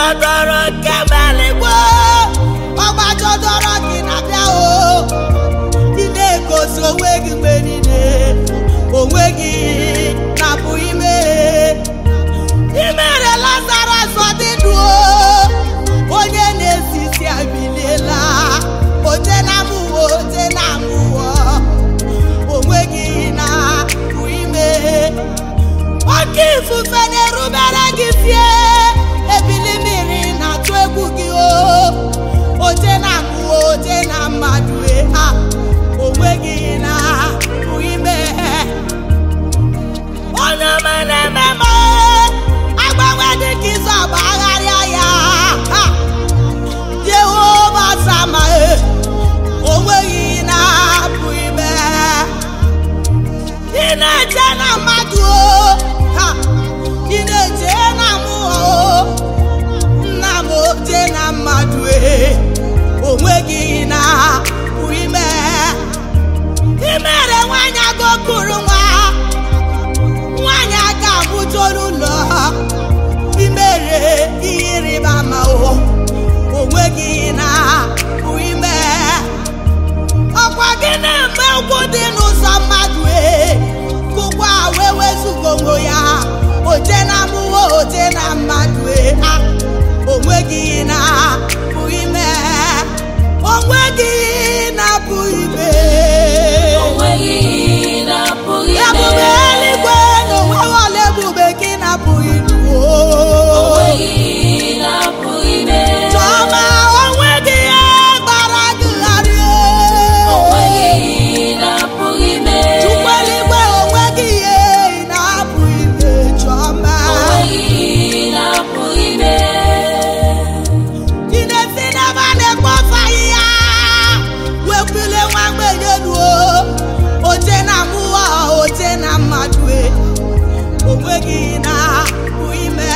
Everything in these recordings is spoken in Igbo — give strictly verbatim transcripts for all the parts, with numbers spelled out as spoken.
jọdọrọ kemeligbo ọgba jọdọrọ gị na-abịa o ị na-egosi onwe gị mgbe niile onwe gị na-apụ ime imere Lazarus ọ dị ndụ onye na-esi isi abiliela ote na mụọ ote na mụọ onwe gị na-apụ ime oke ifufe na-erubere gị sie ebili mmiri na-atụ egwu gị o ote na mụọ ote na mmadụ ha onwe gị na-apụ ime onye mere mmemme agbanwe dị ka izu agbagharịa ya Jehova sama onweghị na-apụ ime ị na-eche na mmadụ ị na-eche na mmụọ nna m oche na mmadụ onweghị na-apụ ime ị mere nwanyị agụkụrụ nwa nwanyị aka mụtoro ụlọ imere ihe ịrịba ama onweghị na-apụ ime ọkwa gị na-eme okwu dị n'ụzọ mmadụ kụkwa wee wezuga onwe ya oche na mmụọ oche na mmadụ ha onweghị na-apụ ime onweghị na-apụ ime onweghị na-apụ ime ebube eluigwe na onweghị ọla ebube gị na-apụ ime onweghị na-apụ ime Chọma onweghị ihe gbara gị gharịa onweghị na-apụ ime Chukwu eluigwe onweghị ihe na-apụ ime Chọma onweghị na-apụ ime ị na-esi n'ebe a na-ekpofa ahịhịa wekwule nwa mgbenye luo oche na mmụọ oche na mmadụ onweghị na-apụ ime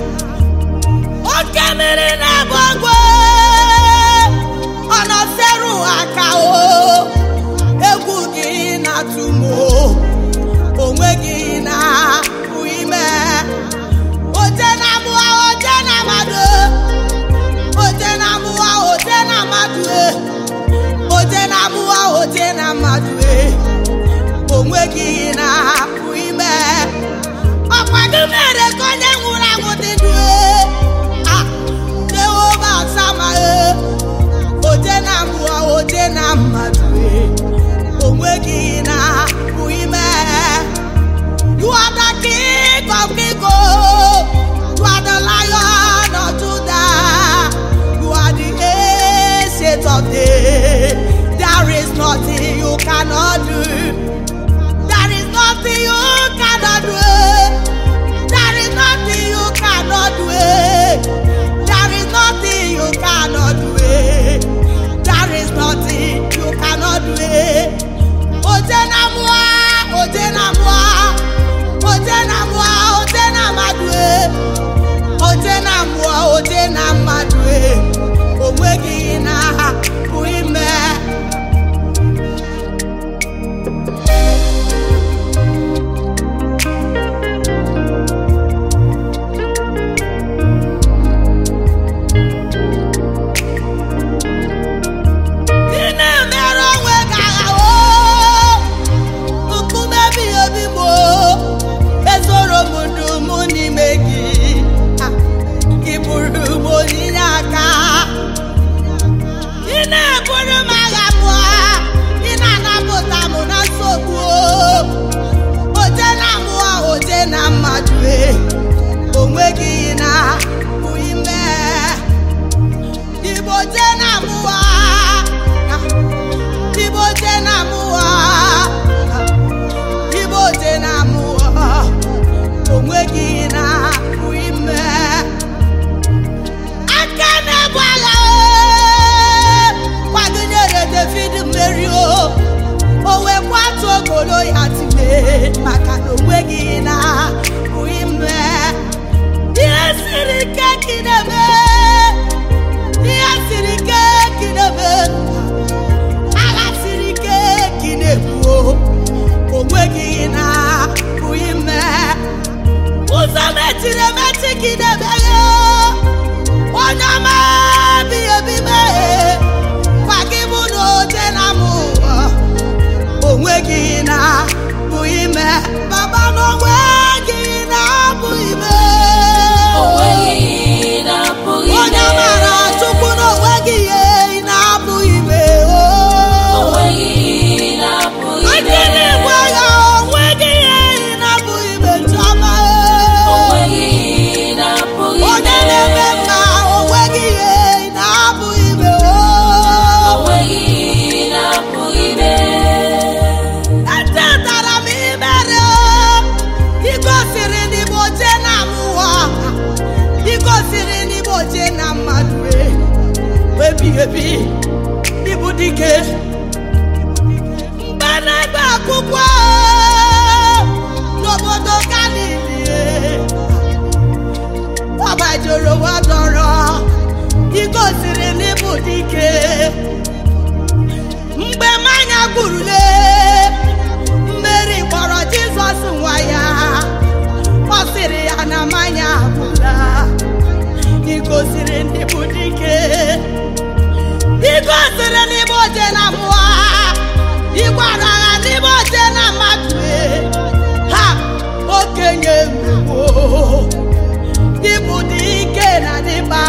oke mere na-abụ ọgwụ ọ nọseru aka o egwu gị na-atụ m onweghị na-apụ ime oche na mmụọ oche na mmadụ oche na mmụọ oche na mmadụ oche na mmụọ oche na mmadụ onweghị na-apụ ime ọkwa gị mere ka onye nwụrụ anwụ dị ndụ Jehova sama oche na mmụọ oche na mmadụ onweghị na-apụ ime You are the King of kings, you are the Lion of Judah, you are the Ancient of days. There is nothing you cannot do. There is nothing you cannot do. There is nothing you cannot do. There is nothing you cannot do. There is nothing you cannot do. Oje na mwa, oje na mwa, oje na mwa, oje na madwe, oje na mwa, oje na madwe, onweghị na-apụ ime. Onweghị na-apụ ime Igbo je na mụwa Igbo je na mụwa Igbo je na mụwa onweghị na-apụ ime aka na-ebu agha kwagịnyere David mmeri o wee kwatu ogolo ya tile maka na onweghị na-apụ ime ihe siri ike kidebe ihe siri ike kidebe agha siri ike kidebu onweghị na-apụ ime ụzọ mechiri emechi kidebe onweghị ihe na-apụghị ime. Baba na onweghị ihe na-apụghị ime. onweghị ihe na-apụghị ime. Onye mara Chukwu na onweghị ihe na-apụghị ime. onweghị ihe na-apụghị ime. Ekele gwa ya onweghị ihe na-apụghị ime. Chioma onweghị ihe na-apụghị ime. onye na-eme mma onweghị ihe na-apụghị ime. onweghị ihe na-apụghị ime. Echetara m imere igosiri n'ime oche na mmụọ, igosiri n'ime oche na mmadụ ebighị ebi ịbụ dike. Mgbe na-ebe akwụkwọ n'obodo Galili, ọgbajuru wadọrọ igosiri n'ịbụ dike. Mgbe mmanya gwurule, Mary kpọrọ Jizọs nwa ya, ọ sịrị ya na mmanya agwụla. Igosiri n'ịbụ dike, igosiri n'ịbụ oche na mmụọ, ịgbara agha n'ịbụ oche na mmadụ. Ha okenye mgbo ịbụ dike na dịba.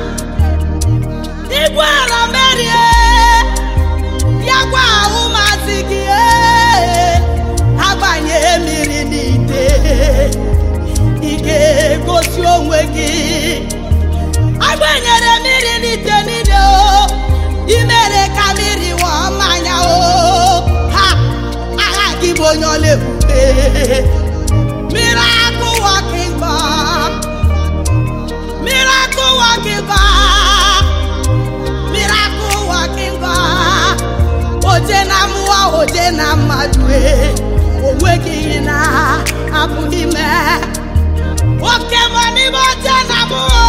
Ịgwara Mary ya gwa ụmụazị gị agbanye mmiri n'ite, ị ga-egosi onwe gị. Agbanyere mmiri n'ite niile o, imere ka mmiri ghọọ mmanya o. Ha agha gị bụ onye ọla ebube. Miracle working God, miracle working God, miracle working God. Oche na mmụọ, oche na mmadụ onweghị ihe na-apụghị ime. Oke mọ n'ime oche na mmụọ,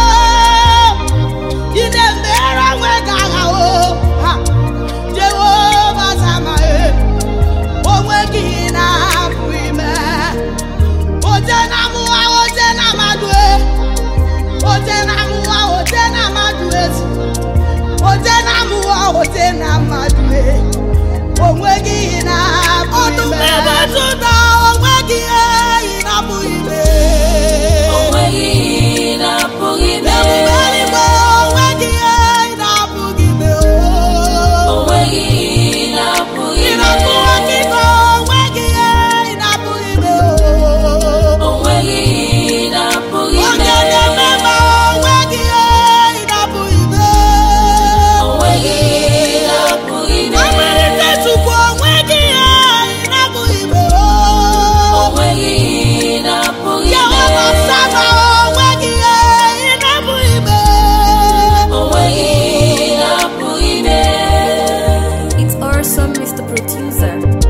ị na-emere onwe gị agha o. Ha Jehova Sama onweghị ihe na-apụghị ime. Oche na mmụọ, oche na mmadụ oche na mmụọ, oche na mmadụ oche na mmụọ, oche na mmadụ onweghị ihe na-apụghị ime. Onweghị ihe na-apụghị ime. onweghị ihe na-apụghị ime. Ebube eluigwe onweghị ihe na-apụghị ime. onweghị ihe na-apụghị ime. Miracle working God, onweghị ihe na-apụghị ime. onweghị ihe na-apụghị ime. Onye na-eme mma onweghị ihe na-apụghị ime. onweghị ihe na-apụghị ime. Amalite Chukwu onweghị ihe na-apụghị ime. onweghị ihe na-apụghị ime. Jehova Sama onweghị ihe na-apụghị ime. onweghị ihe na-apụghị ime. It's awesome, Mister Producer.